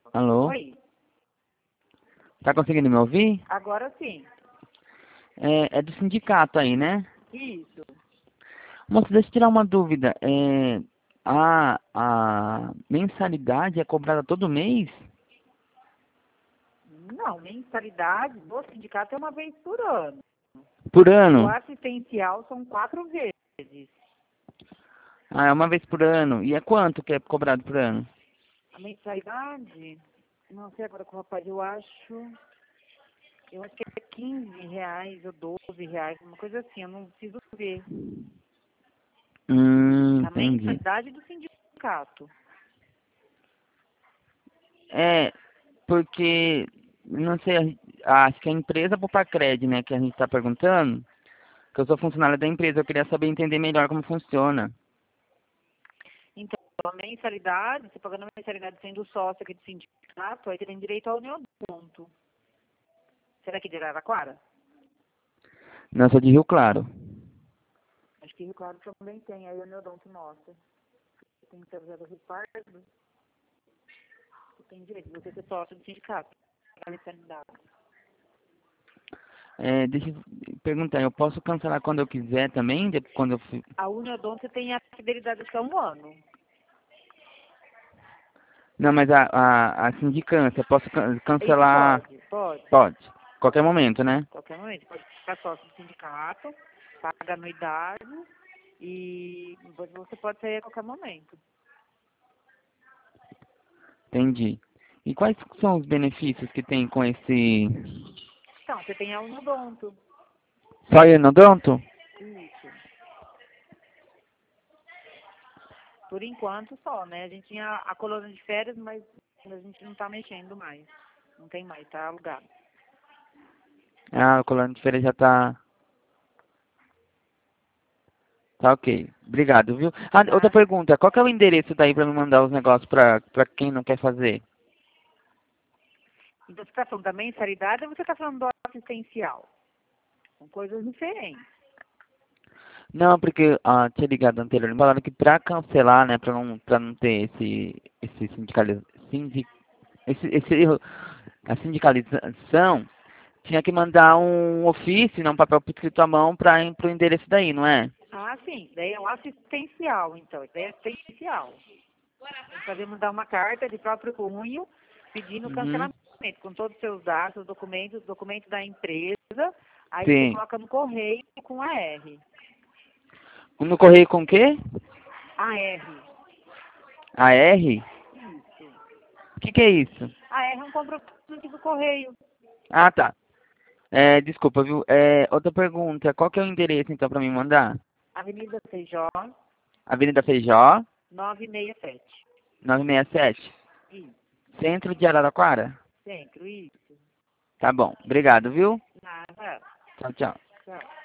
Alô? Oi, Tá conseguindo me ouvir? agora sim. É do sindicato aí, né? Isso. Moça, deixa eu tirar uma dúvida. A mensalidade é cobrada todo mês? Não, mensalidade do sindicato é uma vez por ano. Por O ano? assistencial são 4 vezes. Ah, é uma vez por ano. E é quanto que é cobrado por ano? A mensalidade, não sei agora com o rapaz, eu acho que é 15 reais ou 12 reais, uma coisa assim, eu não preciso ver. A Entendi. mensalidade do sindicato. É, porque, não sei, acho que a empresa Popacred, né, que a gente está perguntando, que eu sou funcionário da empresa, eu queria saber entender melhor como funciona. Então, a mensalidade, você pagando a mensalidade sendo sócio aqui do sindicato, aí você tem direito ao neodonto. Você é daqui de Araraquara? Não, eu sou de Rio Claro. Acho que Rio Claro também tem, aí o neodonto mostra. Tem que ser do Rio Pardo, você tem direito, você ser sócio do sindicato. A mensalidade. Deixa eu perguntar, eu posso cancelar quando eu quiser também? Quando eu... A Uniodonto você tem a fidelidade até 1 ano. Não, mas a sindicância, eu posso Isso cancelar... pode. Pode. Qualquer momento, né? Qualquer momento. Pode ficar sócio do sindicato, paga anuidade e depois você pode sair a qualquer momento. Entendi. E quais são os benefícios que tem com esse... Então, você tem a Uniodonto. Só endodonto? Isso. Por enquanto só, né? A gente tinha a colônia de férias, mas a gente não tá mexendo mais. Não tem mais, tá alugado. Ah, o colônia de feira já tá... Tá ok. Obrigado, viu? Ah, outra Tá? pergunta. Qual que é o endereço daí pra me mandar os negócios pra quem não quer fazer? Então, você está falando da mensalidade ou você está falando do assistencial? São coisas diferentes. Não, porque tinha ligado anteriormente, falaram que pra cancelar, né, pra não ter esse a sindicalização, tinha que mandar um ofício, né, um papel escrito à mão para ir pro endereço daí, não é? Ah, sim. Daí é o assistencial, então. Daí é assistencial. Tem que fazer mandar uma carta de próprio punho pedindo Uhum. cancelamento, com todos os seus dados, documentos da empresa. Aí você Sim. coloca no correio com a R. No correio com o quê? A R. A R? Isso. O que é isso? A R é um comprovante do correio. Ah, tá. Desculpa, viu? Outra pergunta. Qual que é o endereço, então, para me mandar? Avenida Feijó, Avenida Feijó, 967. 967. Isso. Centro de Araraquara? Centro, isso. Tá bom. Obrigado, viu? Nada. Tchau, tchau. Tchau.